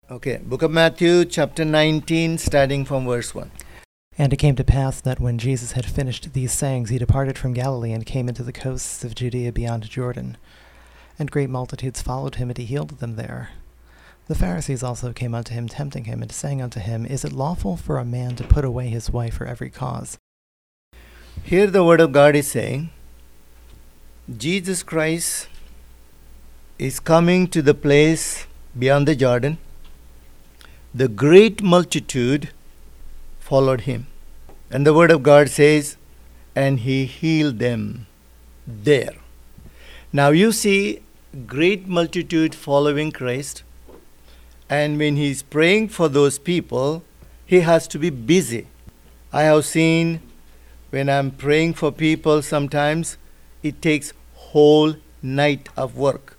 Okay, Book of Matthew, chapter 19, starting from verse 1. And it came to pass that when Jesus had finished these sayings, he departed from Galilee and came into the coasts of Judea beyond Jordan. And great multitudes followed him, and he healed them there. The Pharisees also came unto him, tempting him, and saying unto him, Is it lawful for a man to put away his wife for every cause? Here the word of God is saying, Jesus Christ is coming to the place beyond the Jordan. The great multitude followed him. And the word of God says, and he healed them there. Now you see great multitude following Christ. And when he's praying for those people, he has to be busy. I have seen when I'm praying for people, sometimes it takes whole night of work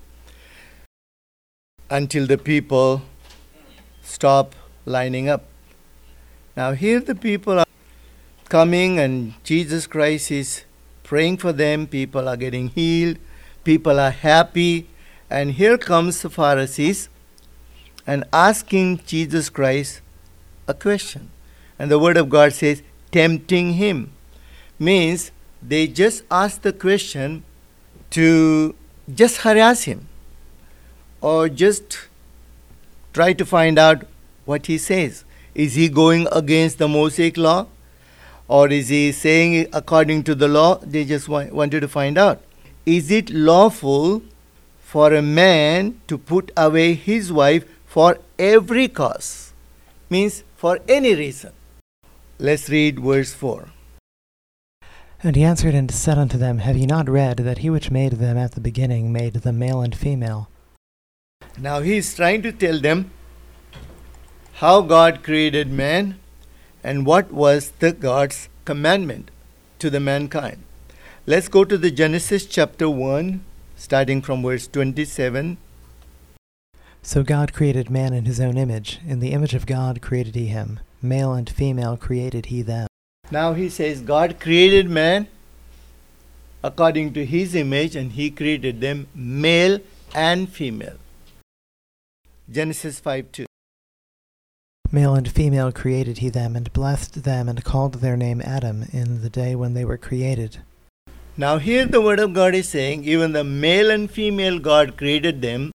until the people stop lining up. Now here the people are coming and Jesus Christ is praying for them. People are getting healed. People are happy. And here comes the Pharisees and asking Jesus Christ a question. And the word of God says, tempting him. Means they just ask the question to just harass him or just try to find out what he says. Is he going against the Mosaic law? Or is he saying it according to the law? They just wanted to find out. Is it lawful for a man to put away his wife for every cause? Means for any reason. Let's read verse 4. And he answered and said unto them, Have ye not read that he which made them at the beginning made them male and female? Now he is trying to tell them how God created man and what was the God's commandment to the mankind. Let's go to the Genesis chapter 1, starting from verse 27. So God created man in his own image. In the image of God created he him. Male and female created he them. Now he says God created man according to his image and he created them male and female. Genesis 5:2. Male and female created he them, and blessed them, and called their name Adam in the day when they were created. Now here the word of God is saying, even the male and female God created them.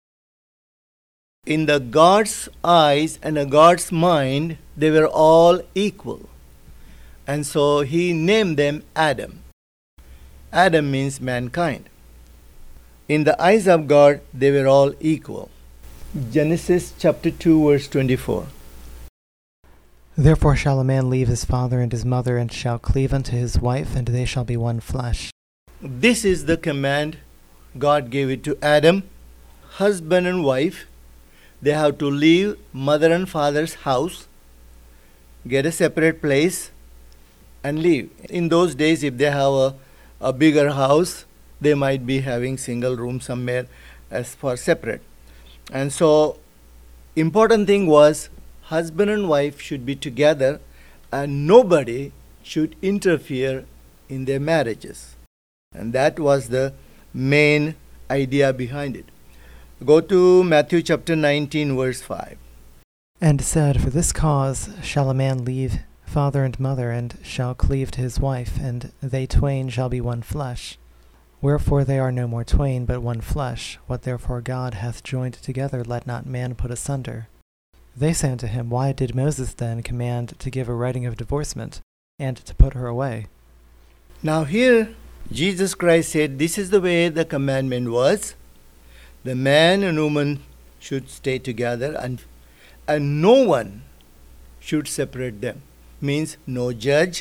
In the God's eyes and a God's mind, they were all equal. And so he named them Adam. Adam means mankind. In the eyes of God, they were all equal. Genesis chapter 2, verse 24. Therefore shall a man leave his father and his mother, and shall cleave unto his wife, and they shall be one flesh. This is the command God gave it to Adam. Husband and wife, they have to leave mother and father's house, get a separate place, and leave. In those days, if they have a bigger house, they might be having single room somewhere as for separate. And so, important thing was, husband and wife should be together and nobody should interfere in their marriages. And that was the main idea behind it. Go to Matthew chapter 19, verse 5. And said, For this cause shall a man leave father and mother, and shall cleave to his wife, and they twain shall be one flesh. Wherefore they are no more twain, but one flesh. What therefore God hath joined together, let not man put asunder. They say unto him, Why did Moses then command to give a writing of divorcement, and to put her away? Now here, Jesus Christ said, this is the way the commandment was. The man and woman should stay together, and no one should separate them. Means no judge,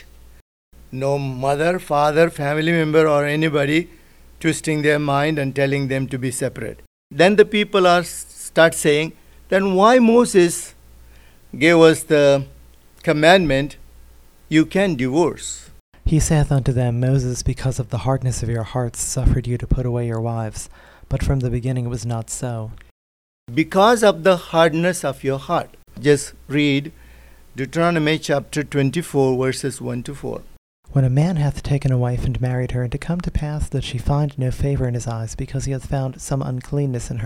no mother, father, family member or anybody twisting their mind and telling them to be separate. Then the people start saying, then why Moses gave us the commandment, you can divorce? He saith unto them, Moses, because of the hardness of your hearts, suffered you to put away your wives. But from the beginning it was not so. Because of the hardness of your heart. Just read Deuteronomy chapter 24, verses 1 to 4. When a man hath taken a wife and married her, and to come to pass that she find no favor in his eyes, because he hath found some uncleanness in her,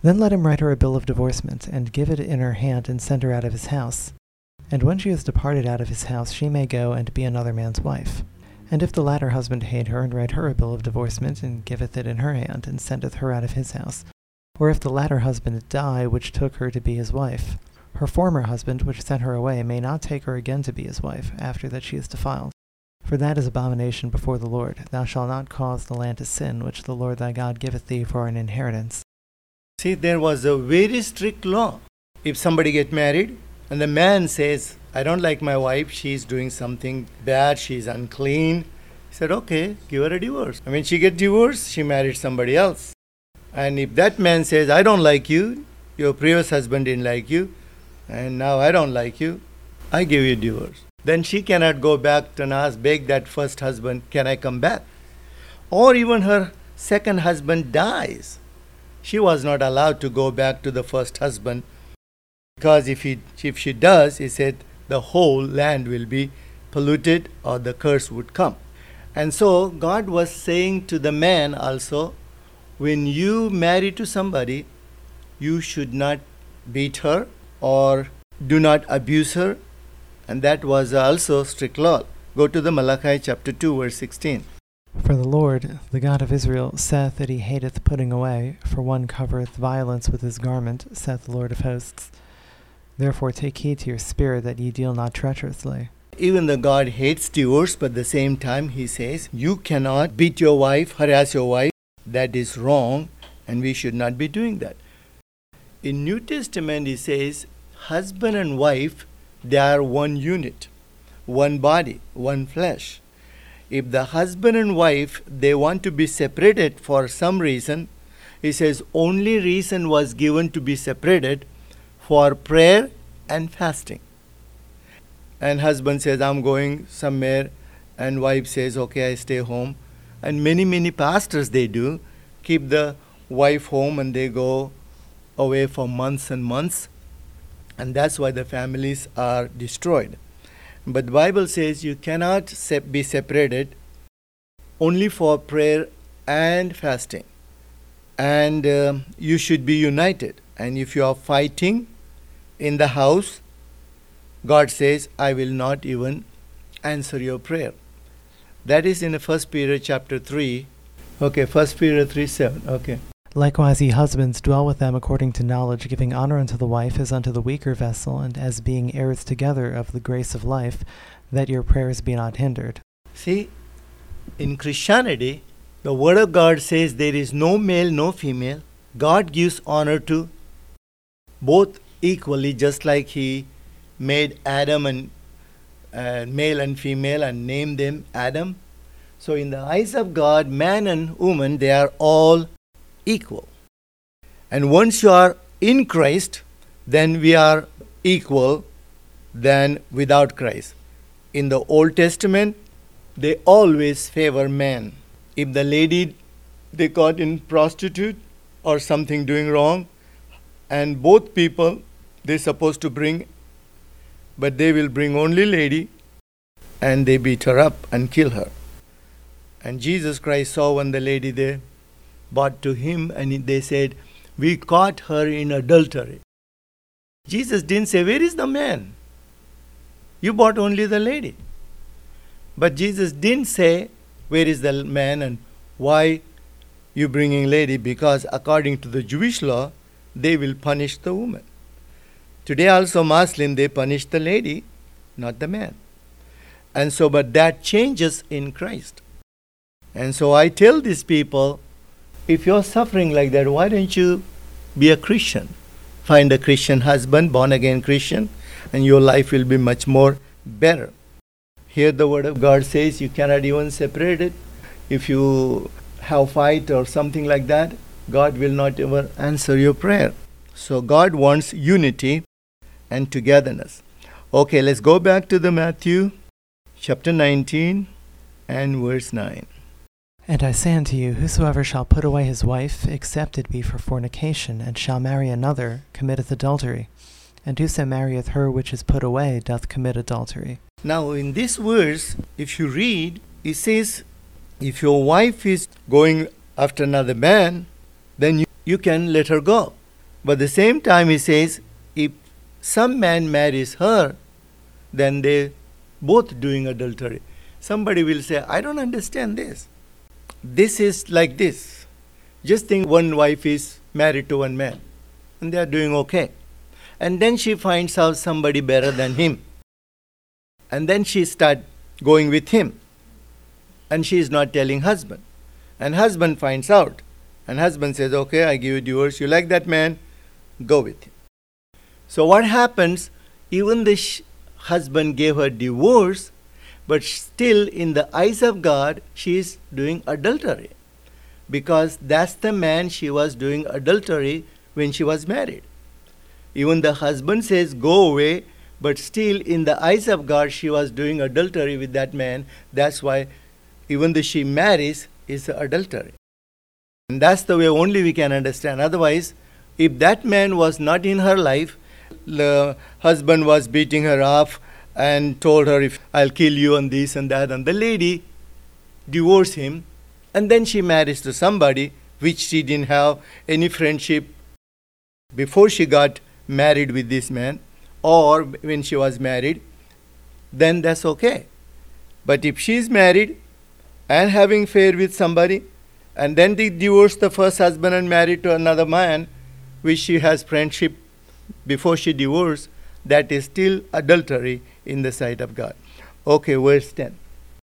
Then let him write her a bill of divorcement, and give it in her hand, and send her out of his house. And when she has departed out of his house, she may go and be another man's wife. And if the latter husband hate her, and write her a bill of divorcement, and giveth it in her hand, and sendeth her out of his house, or if the latter husband die, which took her to be his wife, her former husband, which sent her away, may not take her again to be his wife, after that she is defiled. For that is abomination before the Lord. Thou shalt not cause the land to sin, which the Lord thy God giveth thee for an inheritance. See, there was a very strict law. If somebody get married and the man says, I don't like my wife, she's doing something bad, she's unclean, he said, okay, give her a divorce. And when she get divorced, she married somebody else. And if that man says, I don't like you, your previous husband didn't like you, and now I don't like you, I give you a divorce. Then she cannot go back and beg that first husband, can I come back? Or even her second husband dies. She was not allowed to go back to the first husband, because if she does, he said, the whole land will be polluted or the curse would come. And so God was saying to the man also, when you marry to somebody, you should not beat her or do not abuse her. And that was also strict law. Go to the Malachi chapter 2 verse 16. For the Lord, the God of Israel, saith that he hateth putting away, for one covereth violence with his garment, saith the Lord of hosts. Therefore take heed to your spirit that ye deal not treacherously. Even though God hates divorce, but at the same time he says, you cannot beat your wife, harass your wife. That is wrong, and we should not be doing that. In New Testament he says, husband and wife, they are one unit, one body, one flesh. If the husband and wife, they want to be separated for some reason, he says only reason was given to be separated for prayer and fasting. And husband says, I'm going somewhere, and wife says, okay, I stay home. And many pastors, they do, keep the wife home and they go away for months and months. And that's why the families are destroyed. But the Bible says you cannot be separated only for prayer and fasting. And you should be united. And if you are fighting in the house, God says, I will not even answer your prayer. That is in 1 Peter chapter 3. Okay, 1 Peter 3:7. Okay. Likewise ye husbands, dwell with them according to knowledge, giving honor unto the wife as unto the weaker vessel, and as being heirs together of the grace of life, that your prayers be not hindered. See, in Christianity, the Word of God says there is no male, no female. God gives honor to both equally, just like He made Adam and male and female and named them Adam. So in the eyes of God, man and woman, they are all equal. And once you are in Christ, then we are equal than without Christ. In the Old Testament, they always favor man. If the lady, they caught in prostitute or something doing wrong, and both people, they're supposed to bring, but they will bring only lady, and they beat her up and kill her. And Jesus Christ saw when the lady there brought to him, and they said, we caught her in adultery. Jesus didn't say, where is the man? You brought only the lady. But Jesus didn't say, where is the man and why you bringing lady? Because according to the Jewish law, they will punish the woman. Today also Muslim, they punish the lady, not the man. And so, but that changes in Christ. And so I tell these people, if you're suffering like that, why don't you be a Christian? Find a Christian husband, born again Christian, and your life will be much more better. Here the Word of God says you cannot even separate it. If you have fight or something like that, God will not ever answer your prayer. So God wants unity and togetherness. Okay, let's go back to the Matthew chapter 19 and verse 9. And I say unto you, whosoever shall put away his wife, except it be for fornication, and shall marry another, committeth adultery. And whoso marrieth her which is put away doth commit adultery. Now in this verse, if you read, it says, if your wife is going after another man, then you can let her go. But at the same time he says, if some man marries her, then they both doing adultery. Somebody will say, I don't understand this. This is like this. Just think one wife is married to one man and they are doing okay. And then she finds out somebody better than him. And then she start going with him. And she is not telling husband. And husband finds out. And husband says, okay, I give you divorce. You like that man? Go with him. So what happens? Even the husband gave her divorce, but still in the eyes of God, she is doing adultery. Because that's the man she was doing adultery when she was married. Even the husband says, go away, but still in the eyes of God, she was doing adultery with that man. That's why even though she marries, it's adultery. And that's the way only we can understand. Otherwise, if that man was not in her life, the husband was beating her up and told her, if I'll kill you and this and that, and the lady divorced him, and then she marries to somebody which she didn't have any friendship before she got married with this man, or when she was married, then that's okay. But if she is married and having affair with somebody, and then they divorce the first husband and married to another man, which she has friendship before she divorced, that is still adultery in the sight of God. Okay, verse 10.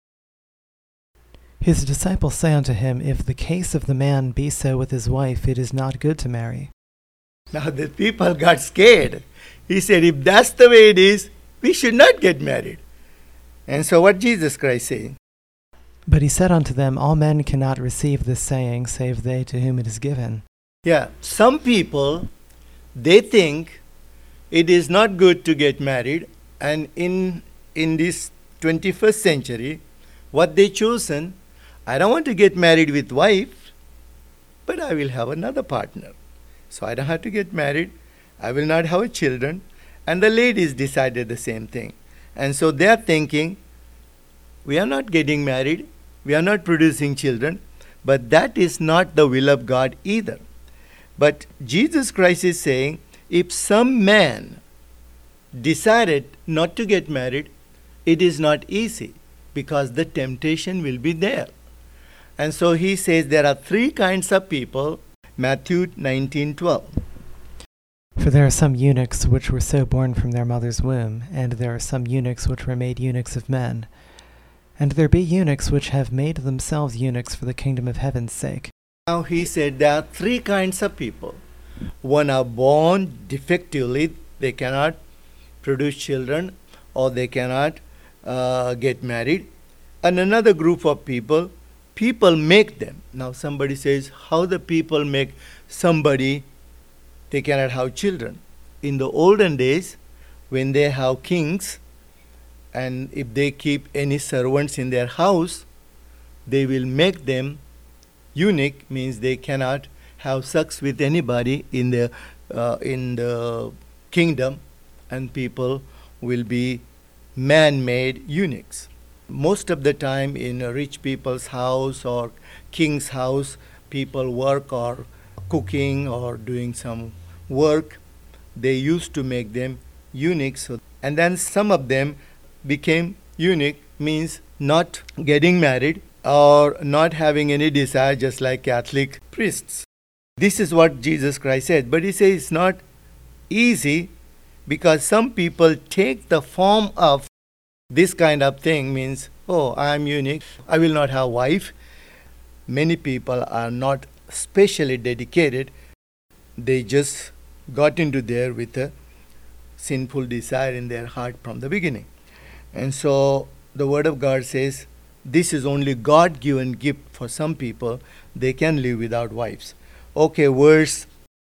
His disciples say unto him, If the case of the man be so with his wife, it is not good to marry. Now the people got scared. He said, if that's the way it is, we should not get married. And so what Jesus Christ saying? But he said unto them, All men cannot receive this saying, save they to whom it is given. Yeah, some people, they think it is not good to get married, and in this 21st century, what they chosen, I don't want to get married with wife, but I will have another partner. So I don't have to get married, I will not have children, and the ladies decided the same thing. And so they are thinking, we are not getting married, we are not producing children, but that is not the will of God either. But Jesus Christ is saying, if some man decided not to get married, it is not easy because the temptation will be there. And so he says there are three kinds of people, Matthew 19:12. For there are some eunuchs which were so born from their mother's womb, and there are some eunuchs which were made eunuchs of men. And there be eunuchs which have made themselves eunuchs for the kingdom of heaven's sake. Now he said there are three kinds of people. One are born defectively, they cannot produce children or they cannot get married. And another group of people make them. Now somebody says, how the people make somebody, they cannot have children. In the olden days, when they have kings, and if they keep any servants in their house, they will make them eunuch, means they cannot have sex with anybody in the kingdom, and people will be man-made eunuchs. Most of the time in a rich people's house or king's house, people work or cooking or doing some work. They used to make them eunuchs. And then some of them became eunuch, means not getting married or not having any desire, just like Catholic priests. This is what Jesus Christ said. But he says it's not easy because some people take the form of this kind of thing, means, oh, I am eunuch, I will not have wife. Many people are not specially dedicated. They just got into there with a sinful desire in their heart from the beginning. And so the Word of God says this is only God-given gift for some people. They can live without wives. Okay, verse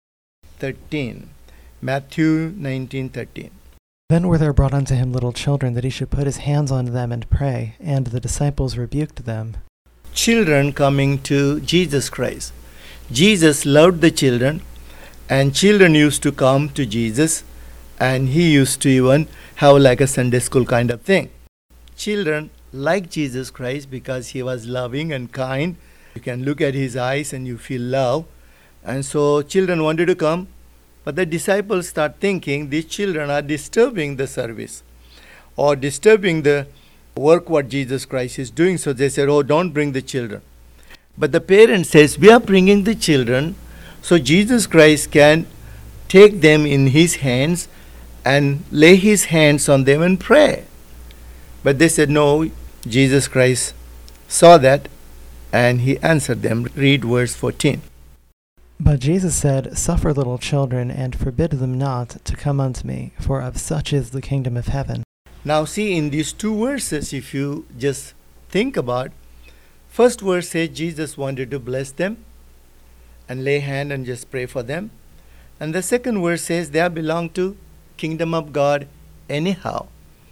13. Matthew 19:13. Then were there brought unto him little children, that he should put his hands on them and pray. And the disciples rebuked them. Children coming to Jesus Christ. Jesus loved the children, and children used to come to Jesus, and he used to even have like a Sunday school kind of thing. Children like Jesus Christ because he was loving and kind. You can look at his eyes and you feel love. And so children wanted to come But the disciples start thinking these children are disturbing the service or disturbing the work what Jesus Christ is doing. So they said, oh, don't bring the children. But the parent says, we are bringing the children so Jesus Christ can take them in his hands and lay his hands on them and pray. But they said, no, Jesus Christ saw that and he answered them. Read verse 14. But Jesus said, Suffer little children, and forbid them not to come unto me, for of such is the kingdom of heaven. Now see, in these two verses, if you just think about, first verse says Jesus wanted to bless them and lay hand and just pray for them. And the second verse says they belong to kingdom of God anyhow.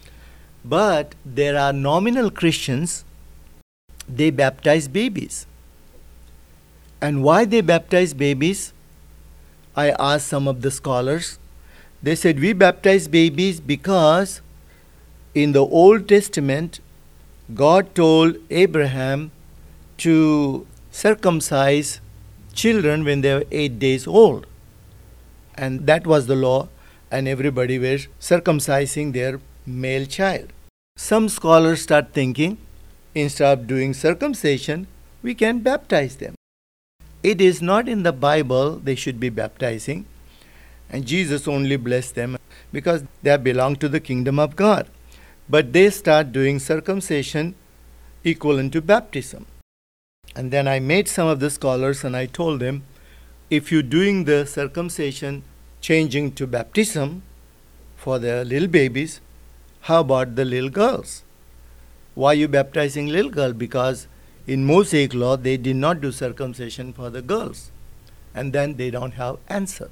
But there are nominal Christians, they baptize babies. And why they baptize babies? I asked some of the scholars. They said, we baptize babies because in the Old Testament, God told Abraham to circumcise children when they were 8 days old. And that was the law, and everybody was circumcising their male child. Some scholars start thinking, instead of doing circumcision, we can baptize them. It is not in the Bible they should be baptizing, and Jesus only blessed them because they belong to the kingdom of God. But they start doing circumcision equivalent to baptism. And then I made some of the scholars and I told them, if you're doing the circumcision changing to baptism for the little babies, how about the little girls? Why are you baptizing little girl? Because in Mosaic law, they did not do circumcision for the girls. And then they don't have answer.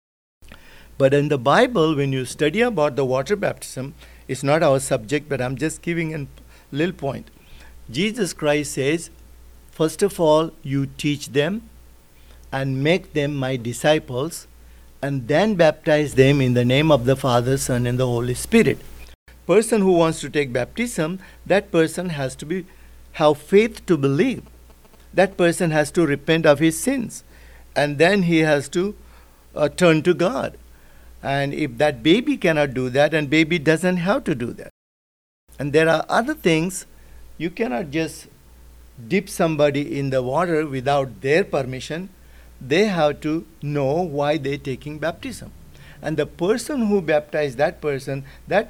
But in the Bible, when you study about the water baptism, it's not our subject, but I'm just giving a little point. Jesus Christ says, first of all, you teach them and make them my disciples, and then baptize them in the name of the Father, Son, and the Holy Spirit. Person who wants to take baptism, that person has to have faith to believe. That person has to repent of his sins, and then he has to turn to God. And if that baby cannot do that, and baby doesn't have to do that. And there are other things, you cannot just dip somebody in the water without their permission. They have to know why they're taking baptism. And the person who baptized that person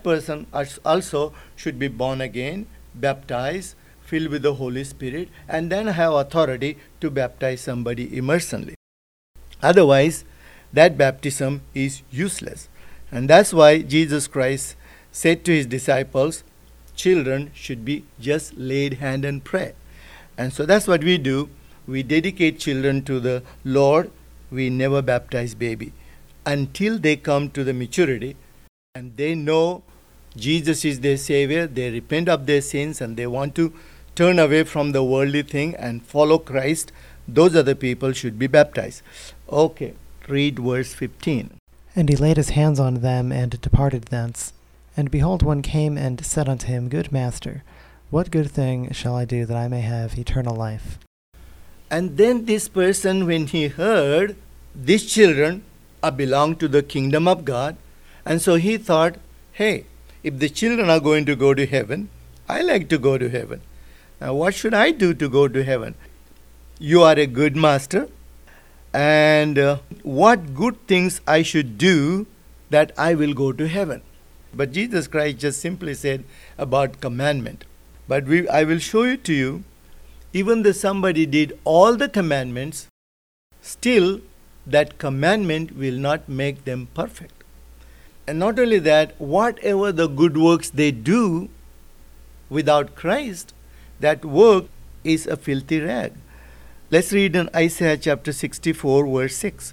also should be born again, baptized, filled with the Holy Spirit, and then have authority to baptize somebody immersively. Otherwise, that baptism is useless. And that's why Jesus Christ said to his disciples, children should be just laid hand and pray. And so that's what we do. We dedicate children to the Lord. We never baptize baby until they come to the maturity and they know Jesus is their Savior. They repent of their sins and they want to turn away from the worldly thing and follow Christ. Those are the people should be baptized. Okay, read verse 15. And he laid his hands on them and departed thence. And behold, one came and said unto him, Good master, what good thing shall I do that I may have eternal life? And then this person, when he heard these children belong to the kingdom of God, and so he thought, hey, if the children are going to go to heaven, I like to go to heaven. Now what should I do to go to heaven? You are a good master, and what good things I should do that I will go to heaven? But Jesus Christ just simply said about commandment. But I will show it to you. Even though somebody did all the commandments, still that commandment will not make them perfect. And not only that, whatever the good works they do without Christ, that work is a filthy rag. Let's read in Isaiah chapter 64, verse 6.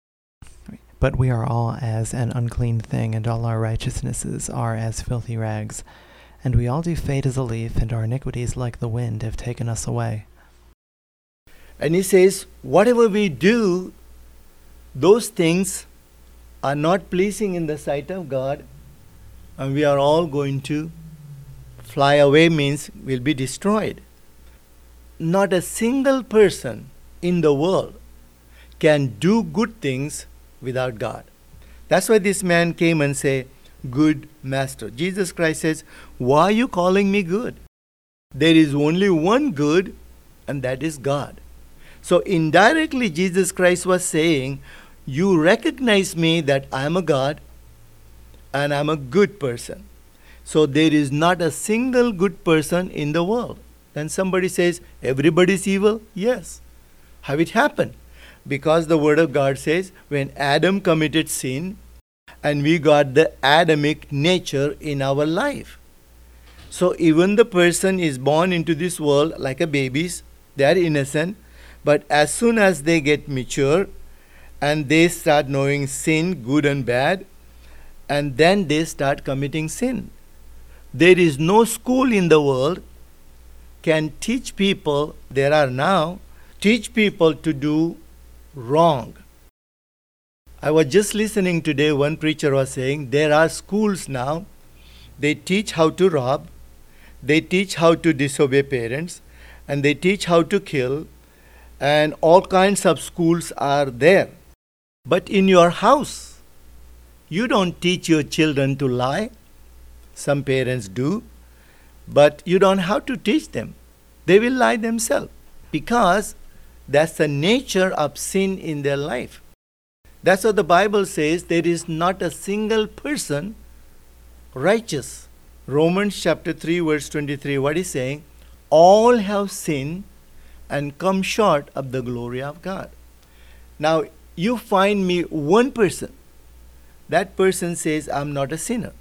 But we are all as an unclean thing, and all our righteousnesses are as filthy rags. And we all do fade as a leaf, and our iniquities like the wind have taken us away. And he says, whatever we do, those things are not pleasing in the sight of God, and we are all going to fly away, means will be destroyed. Not a single person in the world can do good things without God. That's why this man came and said, good master. Jesus Christ says, why are you calling me good? There is only one good, and that is God. So indirectly Jesus Christ was saying, you recognize me that I am a God and I am a good person. So there is not a single good person in the world. Then somebody says, everybody is evil? Yes. How it happened? Because the word of God says, when Adam committed sin, and we got the Adamic nature in our life. So even the person is born into this world like a babies, they are innocent, but as soon as they get mature and they start knowing sin, good and bad, and then they start committing sin. There is no school in the world can teach people, there are now, teach people to do wrong. I was just listening today, one preacher was saying, there are schools now, they teach how to rob, they teach how to disobey parents, and they teach how to kill, and all kinds of schools are there. But in your house, you don't teach your children to lie. Some parents do, but you don't have to teach them. They will lie themselves because that's the nature of sin in their life. That's what the Bible says, there is not a single person righteous. Romans chapter 3 verse 23, what is saying? All have sinned and come short of the glory of God. Now, you find me one person, that person says, I'm not a sinner.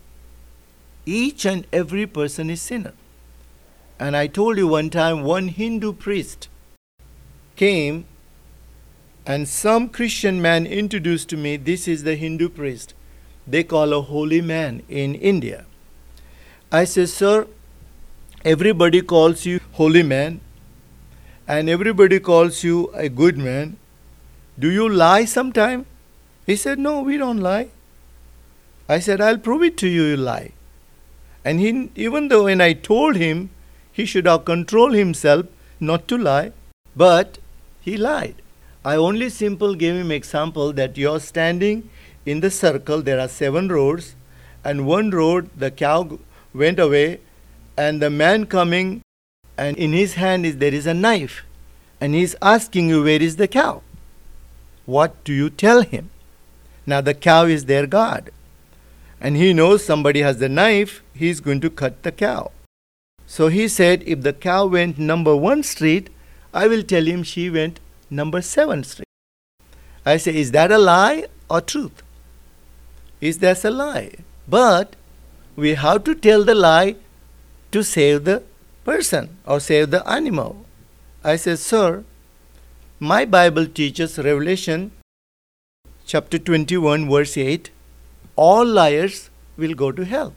Each and every person is sinner. And I told you one time, one Hindu priest came and some Christian man introduced to me, this is the Hindu priest. They call a holy man in India. I said, sir, everybody calls you holy man and everybody calls you a good man. Do you lie sometime? He said, no, we don't lie. I said, I'll prove it to you, you lie. And he, even though when I told him he should have controlled himself not to lie, but he lied. I only simply gave him example that you're standing in the circle, there are 7 roads, and one road the cow went away, and the man coming, and in his hand there is a knife, and he's asking you, where is the cow? What do you tell him? Now the cow is their God, and he knows somebody has the knife, he's going to cut the cow. So he said, if the cow went number 1 street, I will tell him she went number 7 street. I say, is that a lie or truth? Is that a lie? But we have to tell the lie to save the person or save the animal. I said, sir, my Bible teaches Revelation chapter 21 verse 8, all liars will go to hell.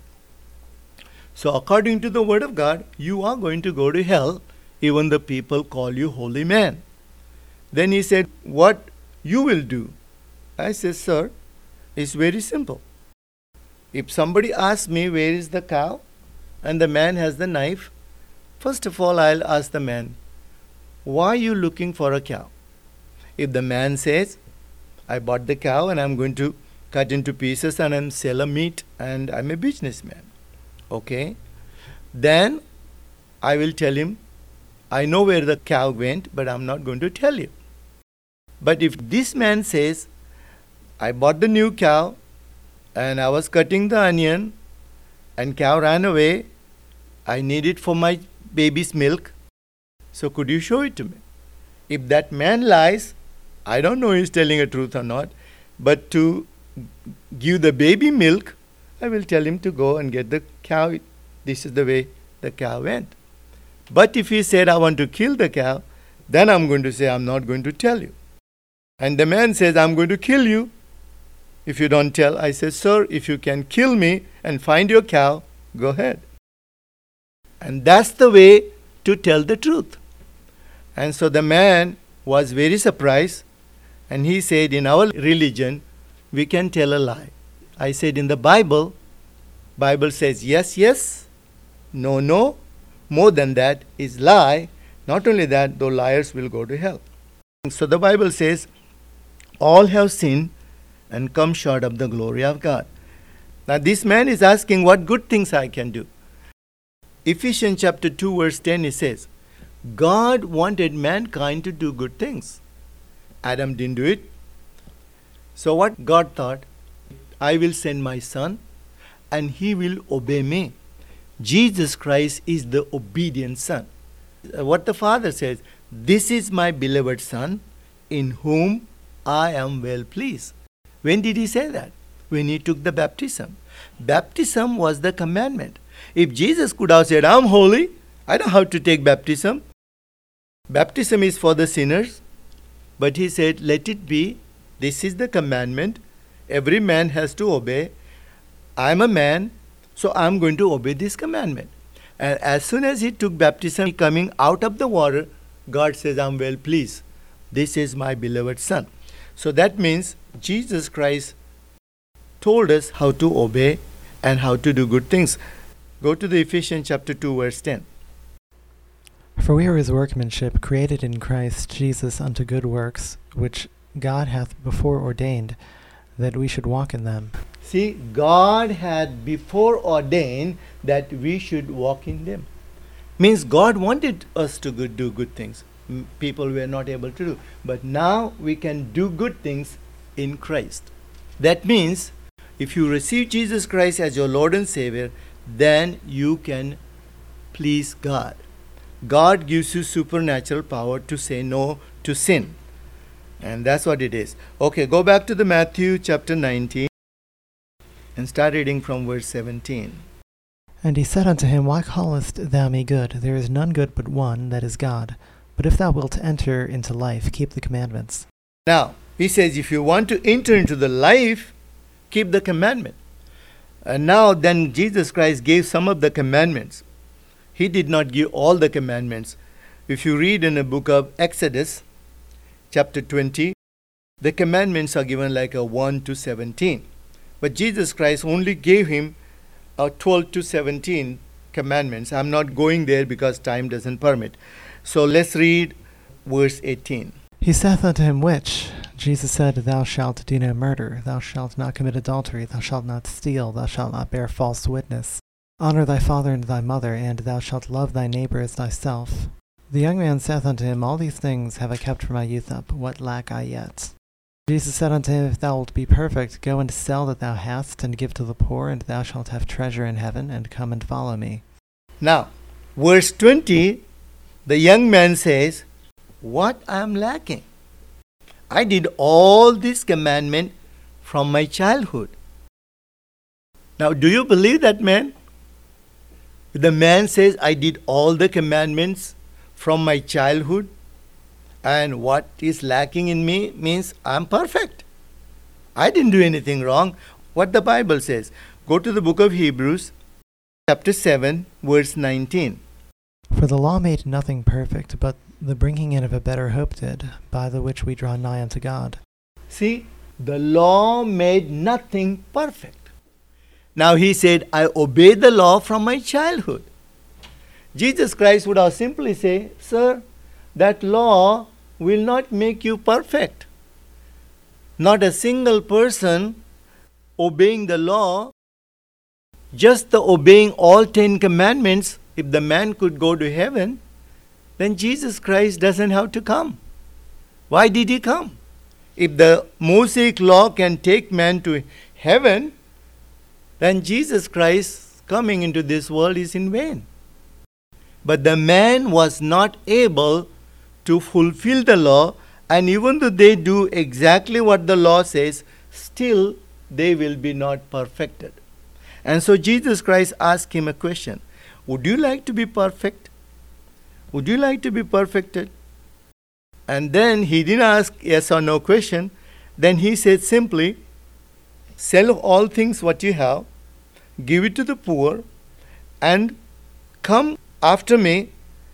So according to the word of God, you are going to go to hell, even the people call you holy man. Then he said, what you will do? I said, sir, it's very simple. If somebody asks me where is the cow and the man has the knife, first of all I'll ask the man, why are you looking for a cow? If the man says, I bought the cow and I'm going to cut into pieces and I'm sell a meat and I'm a businessman. Okay. Then I will tell him, I know where the cow went, but I'm not going to tell you. But if this man says, I bought the new cow and I was cutting the onion and cow ran away, I need it for my baby's milk, so could you show it to me? If that man lies, I don't know he's telling the truth or not, but to give the baby milk, I will tell him to go and get the cow. This is the way the cow went. But if he said, I want to kill the cow, then I'm going to say, I'm not going to tell you. And the man says, I'm going to kill you if you don't tell. I say, sir, if you can kill me and find your cow, go ahead. And that's the way to tell the truth. And so the man was very surprised, and he said, in our religion, we can tell a lie. I said, in the Bible says yes, yes, no, no. More than that is lie. Not only that, though liars will go to hell. So the Bible says, all have sinned and come short of the glory of God. Now this man is asking what good things I can do. Ephesians chapter 2 verse 10 it says, God wanted mankind to do good things. Adam didn't do it. So what God thought? I will send my son and he will obey me. Jesus Christ is the obedient son. What the Father says, this is my beloved son in whom I am well pleased. When did he say that? When he took the baptism. Baptism was the commandment. If Jesus could have said, I'm holy, I don't have to take baptism. Baptism is for the sinners. But he said, let it be. This is the commandment. Every man has to obey. I'm a man, so I'm going to obey this commandment. And as soon as he took baptism, coming out of the water, God says, I'm well pleased. This is my beloved son. So that means Jesus Christ told us how to obey and how to do good things. Go to the Ephesians chapter 2 verse 10. For we are his workmanship, created in Christ Jesus unto good works, which God hath before ordained, that we should walk in them. See, God had before ordained that we should walk in them. Means God wanted us to do good things. People were not able to do. But now we can do good things in Christ. That means if you receive Jesus Christ as your Lord and Savior, then you can please God. God gives you supernatural power to say no to sin. And that's what it is. Okay, go back to the Matthew chapter 19 and start reading from verse 17. And he said unto him, Why callest thou me good? There is none good but one, that is God. But if thou wilt enter into life, keep the commandments. Now, he says, if you want to enter into the life, keep the commandment. And now then Jesus Christ gave some of the commandments. He did not give all the commandments. If you read in the book of Exodus, chapter 20, the commandments are given like a 1 to 17. But Jesus Christ only gave him 12 to 17 commandments. I'm not going there because time doesn't permit. So let's read verse 18. He saith unto him, Which? Jesus said, Thou shalt do no murder, thou shalt not commit adultery, thou shalt not steal, thou shalt not bear false witness. Honor thy father and thy mother, and thou shalt love thy neighbor as thyself. The young man saith unto him, All these things have I kept from my youth up, what lack I yet? Jesus said unto him, If thou wilt be perfect, go and sell that thou hast, and give to the poor, and thou shalt have treasure in heaven, and come and follow me. Now, verse 20, the young man says, What I am lacking? I did all this commandment from my childhood. Now, do you believe that man? The man says, I did all the commandments from my childhood, and what is lacking in me means I'm perfect. I didn't do anything wrong. What the Bible says. Go to the book of Hebrews, chapter 7, verse 19. For the law made nothing perfect, but the bringing in of a better hope did, by the which we draw nigh unto God. See, the law made nothing perfect. Now he said, I obeyed the law from my childhood. Jesus Christ would have simply say, Sir, that law will not make you perfect. Not a single person obeying the law, just the obeying all 10 commandments, if the man could go to heaven, then Jesus Christ doesn't have to come. Why did he come? If the Mosaic law can take man to heaven, then Jesus Christ coming into this world is in vain. But the man was not able to fulfill the law, and even though they do exactly what the law says, still they will be not perfected. And so Jesus Christ asked him a question. Would you like to be perfect? Would you like to be perfected? And then he didn't ask yes or no question. Then he said simply, sell all things what you have, give it to the poor, and come after me,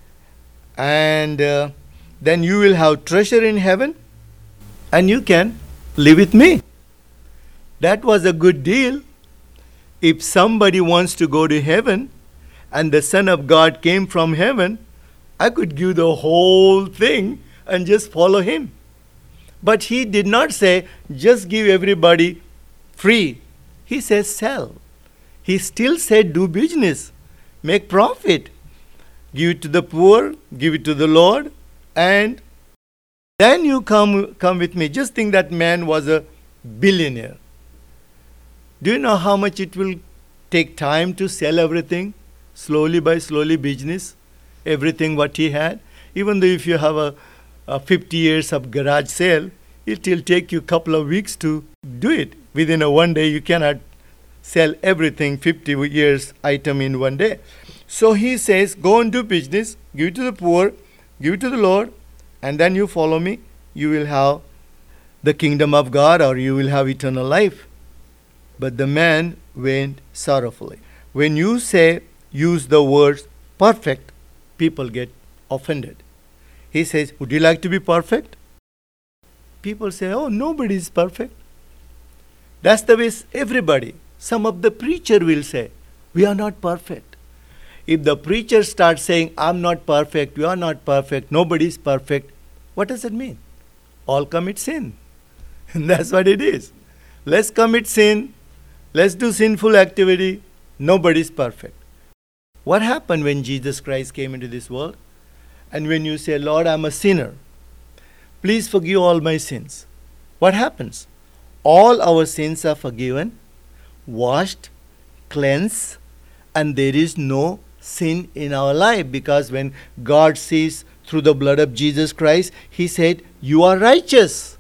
and then you will have treasure in heaven, and you can live with me. That was a good deal. If somebody wants to go to heaven, and the Son of God came from heaven, I could give the whole thing and just follow him. But he did not say, just give everybody free. He says, sell. He still said, do business, make profit, give it to the poor, give it to the Lord, and then you come with me. Just think that man was a billionaire. Do you know how much it will take time to sell everything? Slowly by slowly business, everything what he had. Even though if you have a 50 years of garage sale, it will take you a couple of weeks to do it. Within a one day, you cannot sell everything, 50 years item in one day. So he says, go and do business, give it to the poor, give it to the Lord, and then you follow me. You will have the kingdom of God, or you will have eternal life. But the man went sorrowfully. When you use the words perfect, people get offended. He says, would you like to be perfect? People say, oh, nobody is perfect. That's the way everybody. Some of the preacher will say, we are not perfect. If the preacher starts saying, I'm not perfect, you are not perfect, nobody is perfect, what does it mean? All commit sin. And that's what it is. Let's commit sin. Let's do sinful activity. Nobody is perfect. What happened when Jesus Christ came into this world? And when you say, Lord, I'm a sinner, please forgive all my sins. What happens? All our sins are forgiven, washed, cleansed, and there is no sin in our life, because when God sees through the blood of Jesus Christ, he said, you are righteous.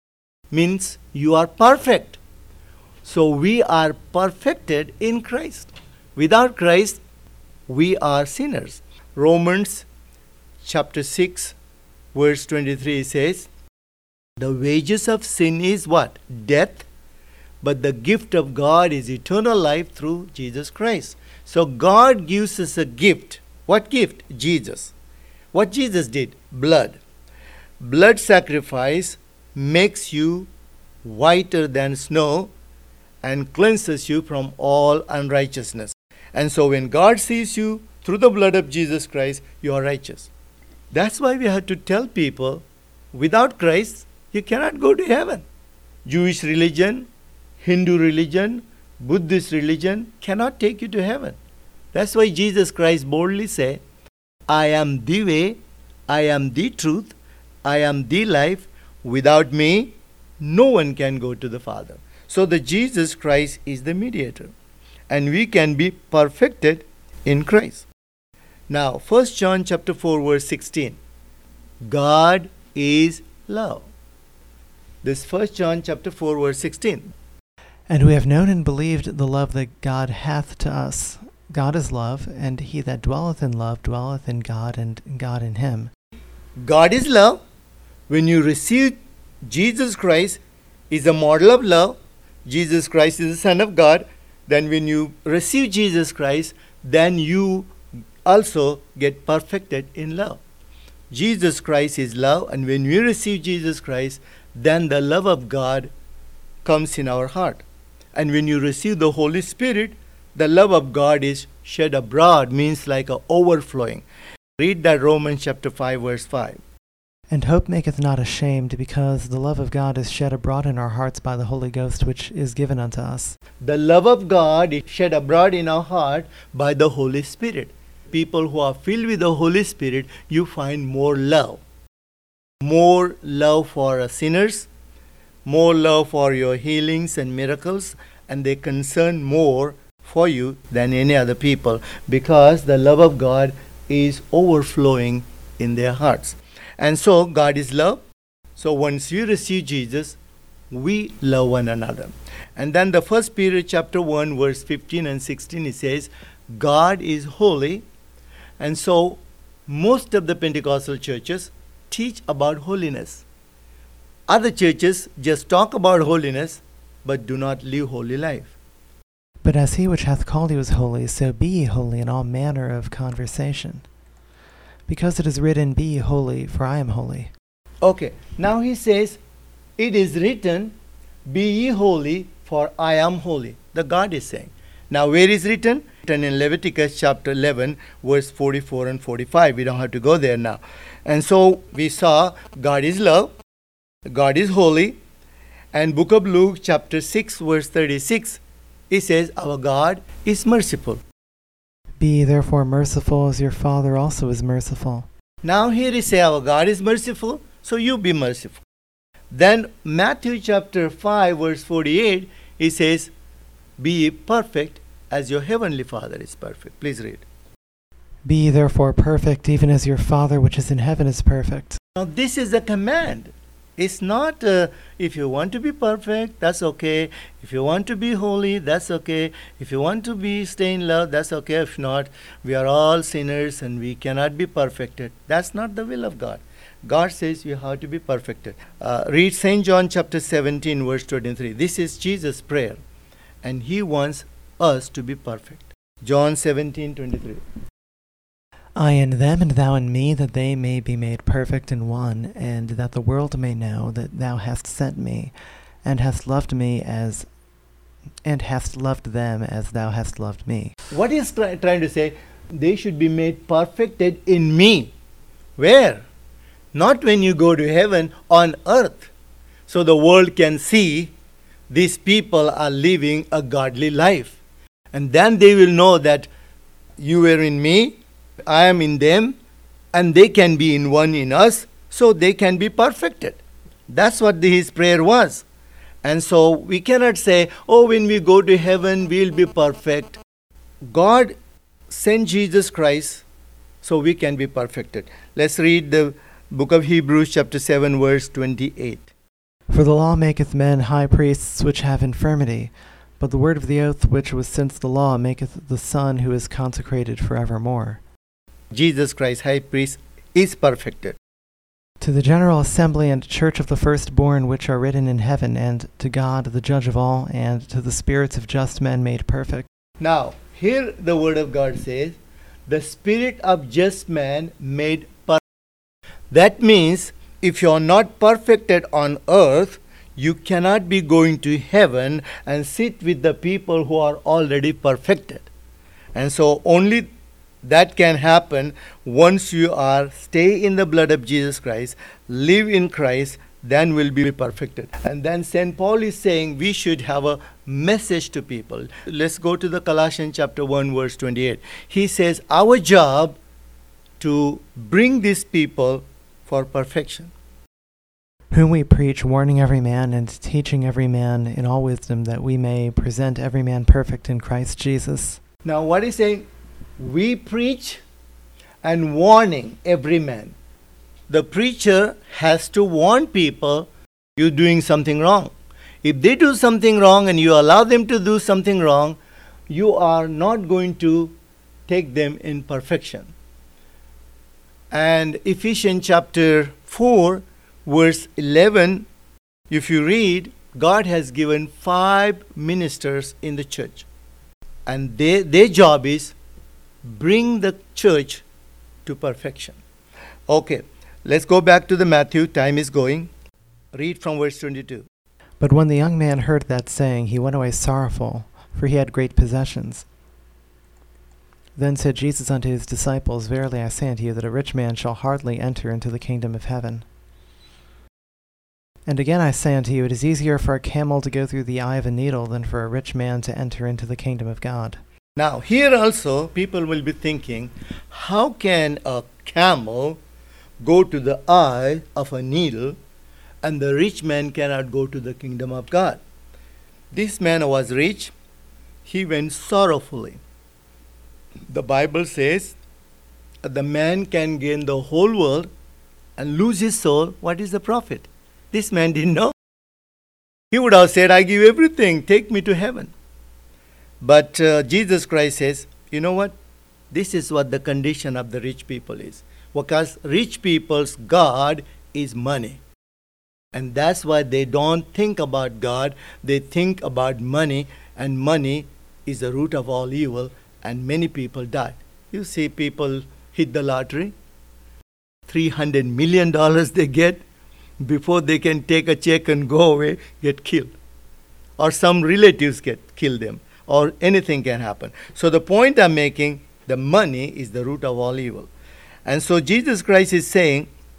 Means you are perfect. So we are perfected in Christ. Without Christ, we are sinners. Romans chapter 6, verse 23 says, the wages of sin is what? Death. But the gift of God is eternal life through Jesus Christ. So God gives us a gift. What gift? Jesus. What Jesus did? Blood. Blood sacrifice makes you whiter than snow and cleanses you from all unrighteousness. And so when God sees you through the blood of Jesus Christ, you are righteous. That's why we have to tell people, without Christ, you cannot go to heaven. Jewish religion, Hindu religion, Buddhist religion cannot take you to heaven. That's why Jesus Christ boldly said, I am the way, I am the truth, I am the life. Without me, no one can go to the Father. So the Jesus Christ is the mediator. And we can be perfected in Christ. Now, 1 John chapter 4, verse 16. God is love. This 1 John chapter 4, verse 16. And we have known and believed the love that God hath to us. God is love, and he that dwelleth in love dwelleth in God, and God in him. God is love. When you receive Jesus Christ is a model of love, Jesus Christ is the Son of God, then when you receive Jesus Christ, then you also get perfected in love. Jesus Christ is love, and when we receive Jesus Christ, then the love of God comes in our heart. And when you receive the Holy Spirit, the love of God is shed abroad, means like a overflowing. Read that Romans chapter 5, verse 5. And hope maketh not ashamed, because the love of God is shed abroad in our hearts by the Holy Ghost, which is given unto us. The love of God is shed abroad in our heart by the Holy Spirit. People who are filled with the Holy Spirit, you find more love. More love for sinners, more love for your healings and miracles, and they concern more for you than any other people, because the love of God is overflowing in their hearts. And so God is love. So once you receive Jesus, we love one another. And then the 1 Peter chapter 1, verse 15 and 16, it says, God is holy. And so most of the Pentecostal churches teach about holiness. Other churches just talk about holiness, but do not live holy life. But as he which hath called you is holy, so be ye holy in all manner of conversation. Because it is written, be ye holy, for I am holy. Okay, now he says, it is written, be ye holy, for I am holy. The God is saying. Now where is written? Written in Leviticus chapter 11, verse 44 and 45. We don't have to go there now. And so we saw God is love. God is holy. And book of Luke chapter 6 verse 36, it says our God is merciful. Be therefore merciful as your Father also is merciful. Now here it says our God is merciful, so you be merciful. Then Matthew chapter 5 verse 48, it says, be ye perfect as your heavenly Father is perfect. Please read. Be ye therefore perfect, even as your Father which is in heaven is perfect. Now this is a command. It's not if you want to be perfect, that's okay. If you want to be holy, that's okay. If you want to be stay in love, that's okay. If not, we are all sinners and we cannot be perfected. That's not the will of God. God says you have to be perfected. Read St. John chapter 17 verse 23. This is Jesus' prayer and he wants us to be perfect. John 17:23. I in them and thou in me, that they may be made perfect in one, and that the world may know that thou hast sent me, and hast loved them as thou hast loved me. What is trying to say? They should be made perfected in me. Where? Not when you go to heaven, on earth. So the world can see these people are living a godly life. And then they will know that you were in me, I am in them, and they can be in one in us, so they can be perfected. That's what his prayer was. And so we cannot say, oh, when we go to heaven, we'll be perfect. God sent Jesus Christ so we can be perfected. Let's read the book of Hebrews chapter 7 verse 28. For the law maketh men high priests which have infirmity, but the word of the oath which was since the law maketh the Son who is consecrated for evermore. Jesus Christ, high priest, is perfected. To the general assembly and church of the firstborn which are written in heaven, and to God the judge of all, and to the spirits of just men made perfect. Now, here the word of God says, the spirit of just man made perfect. That means, if you are not perfected on earth, you cannot be going to heaven and sit with the people who are already perfected. And so only that can happen once you are stay in the blood of Jesus Christ, live in Christ, then will be perfected. And then St. Paul is saying we should have a message to people. Let's go to the Colossians chapter 1 verse 28. He says our job to bring these people for perfection. Whom we preach, warning every man and teaching every man in all wisdom, that we may present every man perfect in Christ Jesus. Now what is saying? We preach and warning every man. The preacher has to warn people you're doing something wrong. If they do something wrong and you allow them to do something wrong, you are not going to take them in perfection. And Ephesians chapter 4 verse 11, if you read, God has given 5 ministers in the church. And their job is bring the church to perfection. Okay, let's go back to the Matthew. Time is going. Read from verse 22. But when the young man heard that saying, he went away sorrowful, for he had great possessions. Then said Jesus unto his disciples, Verily I say unto you, that a rich man shall hardly enter into the kingdom of heaven. And again I say unto you, it is easier for a camel to go through the eye of a needle than for a rich man to enter into the kingdom of God. Now, here also, people will be thinking, how can a camel go to the eye of a needle and the rich man cannot go to the kingdom of God? This man was rich. He went sorrowfully. The Bible says, the man can gain the whole world and lose his soul. What is the profit? This man didn't know. He would have said, I give everything, take me to heaven. But Jesus Christ says, you know what? This is what the condition of the rich people is. Because rich people's God is money. And that's why they don't think about God. They think about money. And money is the root of all evil. And many people die. You see people hit the lottery. $300 million they get. Before they can take a check and go away, get killed. Or some relatives kill them. Or anything can happen. So the point I'm making, the money is the root of all evil. And so Jesus Christ is saying,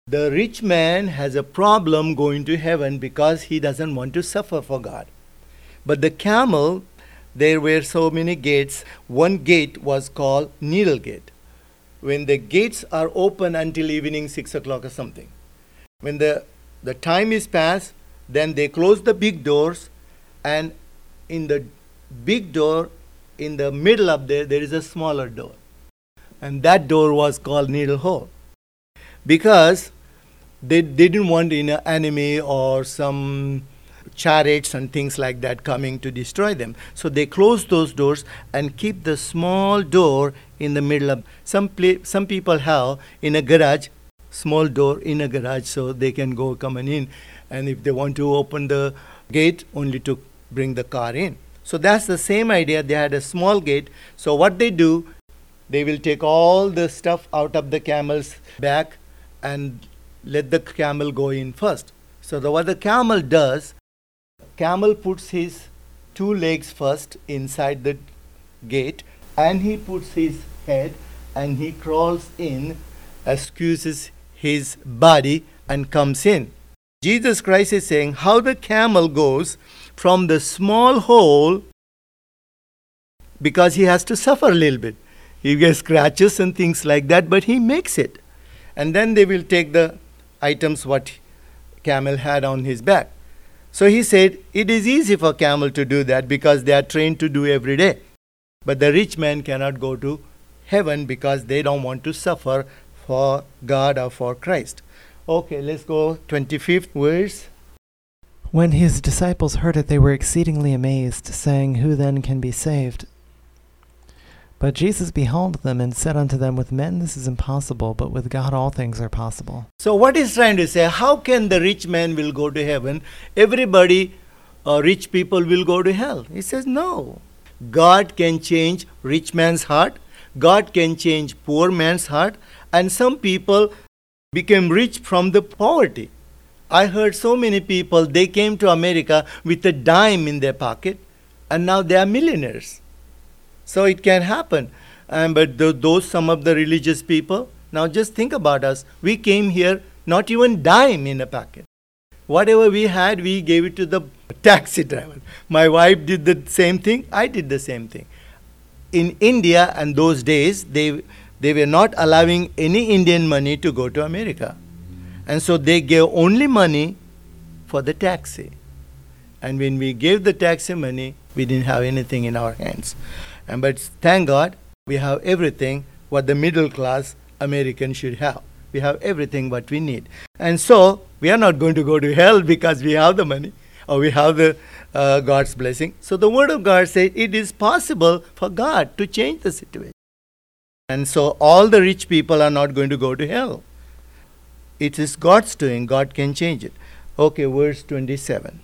The rich man has a problem going to heaven because he doesn't want to suffer for God. But the camel, there were so many gates. One gate was called Needle Gate. When the gates are open until evening 6 o'clock or something. When the time is past, then they close the big doors, and in the big door, in the middle up there is a smaller door. And that door was called Needle Hole. Because they didn't want an enemy or some chariots and things like that coming to destroy them. So they close those doors and keep the small door in the middle of some people have in a garage, small door in a garage so they can go coming in. And if they want to open the gate, only to bring the car in. So that's the same idea. They had a small gate. So what they do, they will take all the stuff out of the camel's back and let the camel go in first. So what the camel does, camel puts his 2 legs first inside the gate, and he puts his head and he crawls in, squeezes his body and comes in. Jesus Christ is saying how the camel goes from the small hole, because he has to suffer a little bit. He gets scratches and things like that, but he makes it. And then they will take the items what camel had on his back. So he said, it is easy for camel to do that because they are trained to do every day. But the rich man cannot go to heaven because they don't want to suffer for God or for Christ. Okay, let's go 25th verse. When his disciples heard it, they were exceedingly amazed, saying, Who then can be saved? But Jesus beheld them and said unto them, With men this is impossible, but with God all things are possible. So what he's trying to say, how can the rich man will go to heaven? Everybody, rich people will go to hell. He says, no. God can change rich man's heart. God can change poor man's heart. And some people became rich from the poverty. I heard so many people, they came to America with a dime in their pocket, and now they are millionaires. So it can happen. But those some of the religious people, now just think about us. We came here, not even dime in a pocket. Whatever we had, we gave it to the taxi driver. My wife did the same thing. I did the same thing. In India, and those days, they were not allowing any Indian money to go to America. And so they gave only money for the taxi. And when we gave the taxi money, we didn't have anything in our hands. But thank God, we have everything what the middle class American should have. We have everything what we need. And so, we are not going to go to hell because we have the money or we have the God's blessing. So the Word of God says it is possible for God to change the situation. And so all the rich people are not going to go to hell. It is God's doing. God can change it. Okay, verse 27.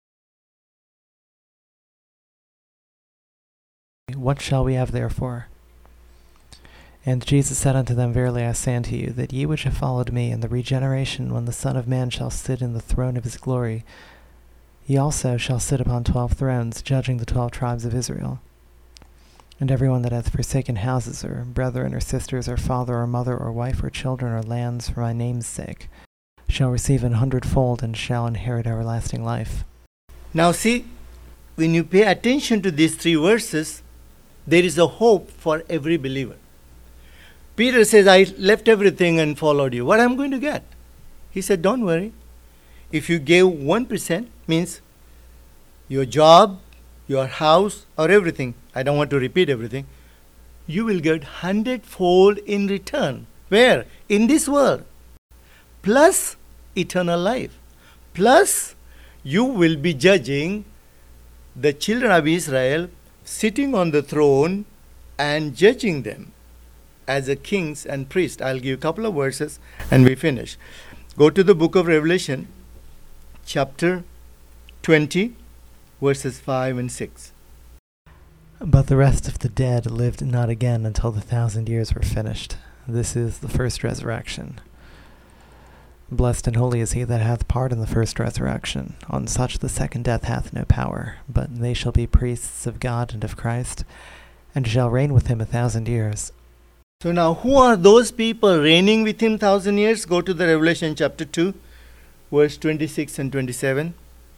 What shall we have therefore? And Jesus said unto them, Verily I say unto you, that ye which have followed me in the regeneration, when the Son of Man shall sit in the throne of his glory, ye also shall sit upon 12 thrones, judging the 12 tribes of Israel. And every one that hath forsaken houses, or brethren, or sisters, or father, or mother, or wife, or children, or lands, for my name's sake, shall receive 100-fold, and shall inherit everlasting life. Now see, when you pay attention to these 3 verses, there is a hope for every believer. Peter says, I left everything and followed you. What am I going to get? He said, don't worry. If you gave 1%, means your job, your house, or everything, I don't want to repeat everything, you will get 100-fold in return. Where? In this world. Plus eternal life. Plus you will be judging the children of Israel, sitting on the throne and judging them as a kings and priests. I'll give you a couple of verses and we finish. Go to the book of Revelation, chapter 20, verses 5 and 6. But the rest of the dead lived not again until the 1,000 years were finished. This is the first resurrection. Blessed and holy is he that hath part in the first resurrection. On such the second death hath no power, but they shall be priests of God and of Christ, and shall reign with him 1,000 years. So now, who are those people reigning with him 1,000 years? Go to the Revelation chapter 2, verse 26 and 27.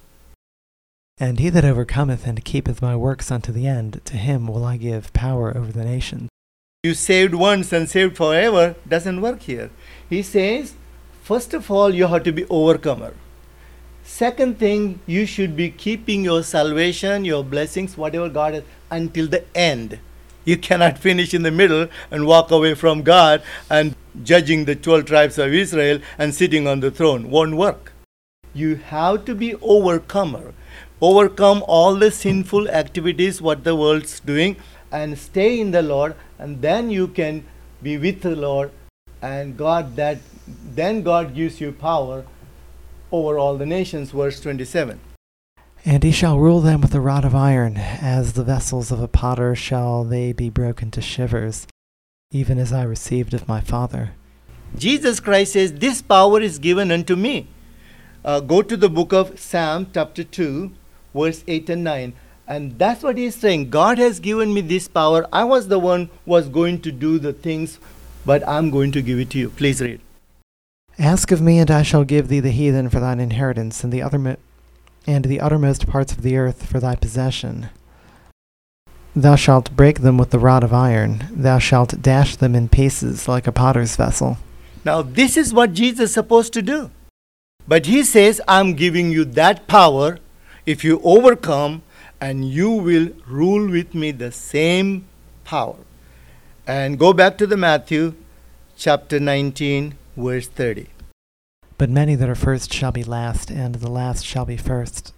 And he that overcometh and keepeth my works unto the end, to him will I give power over the nations. You saved once and saved forever doesn't work here. He says, first of all, you have to be overcomer. Second thing, you should be keeping your salvation, your blessings, whatever God has, until the end. You cannot finish in the middle and walk away from God and judging the 12 tribes of Israel and sitting on the throne. Won't work. You have to be overcomer. Overcome all the sinful activities what the world's doing and stay in the Lord, and then you can be with the Lord, and then God gives you power over all the nations. Verse 27. And he shall rule them with a rod of iron, as the vessels of a potter shall they be broken to shivers, even as I received of my Father. Jesus Christ says, this power is given unto me. Go to the book of Psalm chapter 2, verse 8 and 9. And that's what he's saying. God has given me this power. I was the one who was going to do the things, but I'm going to give it to you. Please read. Ask of me, and I shall give thee the heathen for thine inheritance, and the uttermost parts of the earth for thy possession. Thou shalt break them with the rod of iron. Thou shalt dash them in pieces like a potter's vessel. Now, this is what Jesus is supposed to do. But he says, I'm giving you that power if you overcome, and you will rule with me the same power. And go back to the Matthew chapter 19, verse 30. But many that are first shall be last, and the last shall be first.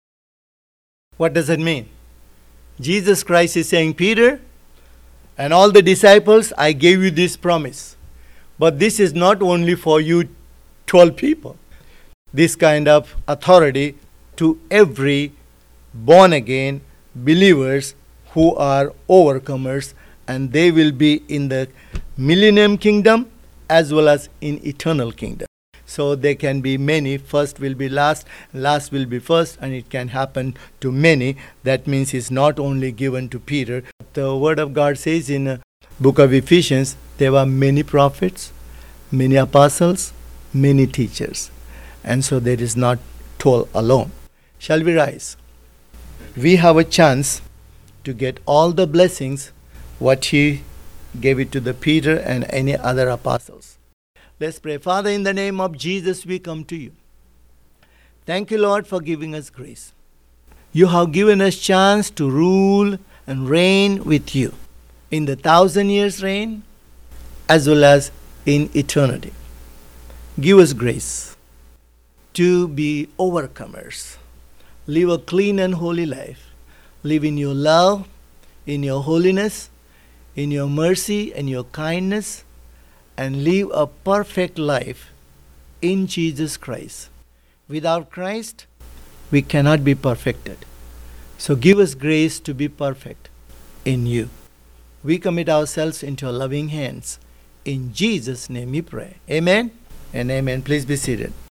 What does it mean? Jesus Christ is saying, Peter and all the disciples, I gave you this promise. But this is not only for you 12 people. This kind of authority to every born-again believers who are overcomers, and they will be in the millennium kingdom as well as in eternal kingdom. So there can be many. First will be last, last will be first, and it can happen to many. That means it's not only given to Peter. The word of God says in the book of Ephesians, there were many prophets, many apostles, many teachers. And so there is not 12 alone. Shall we rise? We have a chance to get all the blessings what he gave it to the Peter and any other apostles. Let's pray. Father, in the name of Jesus, we come to you. Thank you, Lord, for giving us grace. You have given us chance to rule and reign with you in the 1,000 years reign as well as in eternity. Give us grace to be overcomers. Live a clean and holy life. Live in your love, in your holiness, in your mercy and your kindness, and live a perfect life in Jesus Christ. Without Christ, we cannot be perfected. So give us grace to be perfect in you. We commit ourselves into your loving hands. In Jesus' name we pray. Amen and amen. Please be seated.